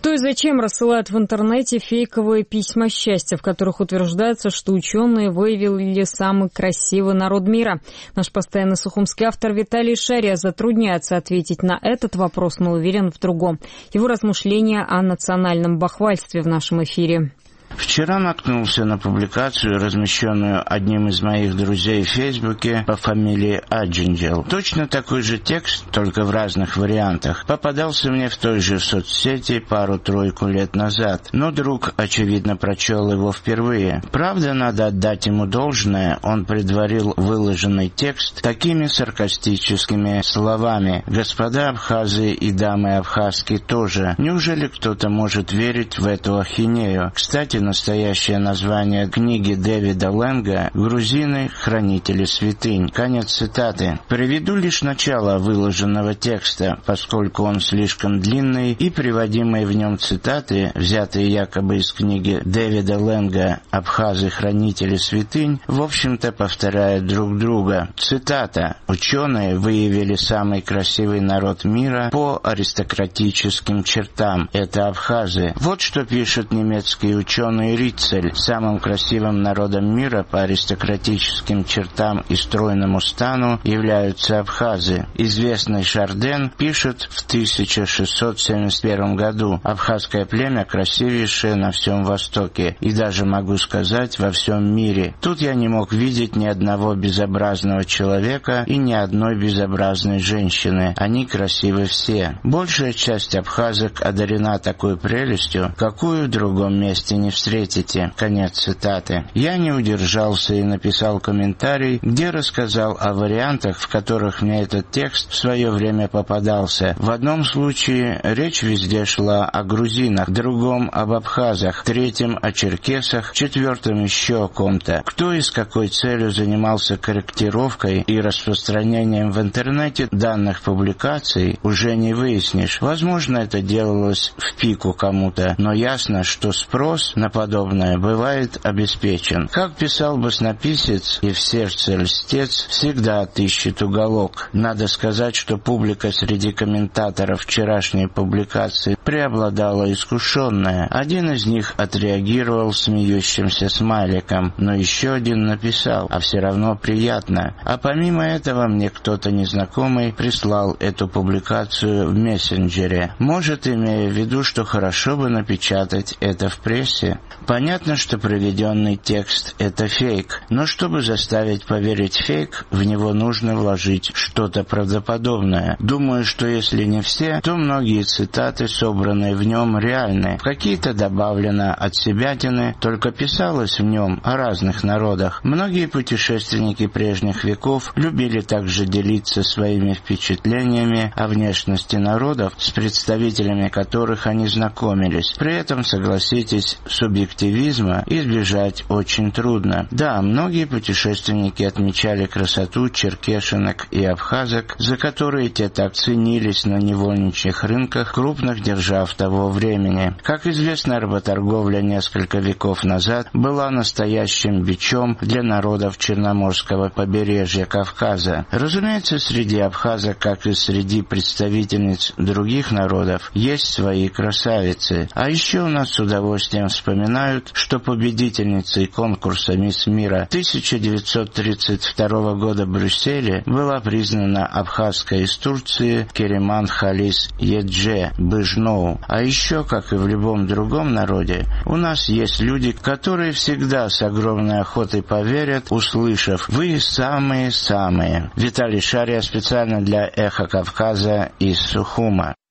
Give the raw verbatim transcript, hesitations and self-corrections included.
Кто и зачем рассылает в интернете фейковые письма счастья, в которых утверждается, что ученые выявили самый красивый народ мира? Наш постоянный сухумский автор Виталий Шария затрудняется ответить на этот вопрос, но уверен в другом. Его размышления о национальном бахвальстве в нашем эфире. Вчера наткнулся на публикацию, размещенную одним из моих друзей в Фейсбуке по фамилии Аджинджел. Точно такой же текст, только в разных вариантах, попадался мне в той же соцсети пару-тройку лет назад, но друг, очевидно, прочел его впервые. Правда, надо отдать ему должное, он предварил выложенный текст такими саркастическими словами: «Господа абхазы и дамы абхазки тоже. Неужели кто-то может верить в эту ахинею?» Кстати, настоящее название книги Дэвида Лэнга «Грузины. Хранители святынь». Конец цитаты. Приведу лишь начало выложенного текста, поскольку он слишком длинный, и приводимые в нем цитаты, взятые якобы из книги Дэвида Лэнга «Абхазы. Хранители святынь», в общем-то повторяют друг друга. Цитата. «Ученые выявили самый красивый народ мира по аристократическим чертам. Это абхазы». Вот что пишет немецкий ученый Риццель: самым красивым народом мира по аристократическим чертам и стройному стану являются абхазы. Известный Шарден пишет в тысяча шестьсот семьдесят первом году: абхазское племя красивейшее на всем Востоке и даже, могу сказать, во всем мире. Тут я не мог видеть ни одного безобразного человека и ни одной безобразной женщины. Они красивы все. Большая часть абхазок одарена такой прелестью, какую в другом месте не встретите. Конец цитаты. Я не удержался и написал комментарий, где рассказал о вариантах, в которых мне этот текст в свое время попадался. В одном случае речь везде шла о грузинах, в другом об абхазах, в третьем о черкесах, в четвертом еще о ком-то. Кто и с какой целью занимался корректировкой и распространением в интернете данных публикаций, уже не выяснишь. Возможно, это делалось в пику кому-то, но ясно, что спрос на подобное бывает обеспечен. Как писал баснописец и в сердце льстец всегда отыщет уголок. Надо сказать, что публика среди комментаторов вчерашней публикации преобладала искушенная. Один из них отреагировал смеющимся смайликом, но еще один написал: «А все равно приятно». А помимо этого мне кто-то незнакомый прислал эту публикацию в мессенджере. Может, имея в виду, что хорошо бы напечатать это в прессе. Понятно, что приведенный текст — это фейк, но чтобы заставить поверить фейк, в него нужно вложить что-то правдоподобное. Думаю, что если не все, то многие цитаты, собранные в нем, реальны. В какие-то добавлено от себятины, только писалось в нем о разных народах. Многие путешественники прежних веков любили также делиться своими впечатлениями о внешности народов, с представителями которых они знакомились. При этом, согласитесь, субъективизма избежать очень трудно. Да, многие путешественники отмечали красоту черкешенок и абхазок, за которые те так ценились на невольничьих рынках крупных держав того времени. Как известно, работорговля несколько веков назад была настоящим бичом для народов Черноморского побережья Кавказа. Разумеется, среди абхазок, как и среди представительниц других народов, есть свои красавицы. А еще у нас с удовольствием вспоминают, что победительницей конкурса «Мисс Мира» тысяча девятьсот тридцать второго года в Брюсселе была признана абхазская из Турции Кереман Халис Едже Быжноу. А еще, как и в любом другом народе, у нас есть люди, которые всегда с огромной охотой поверят, услышав: «Вы самые-самые». Виталий Шария специально для «Эхо Кавказа» из Сухума.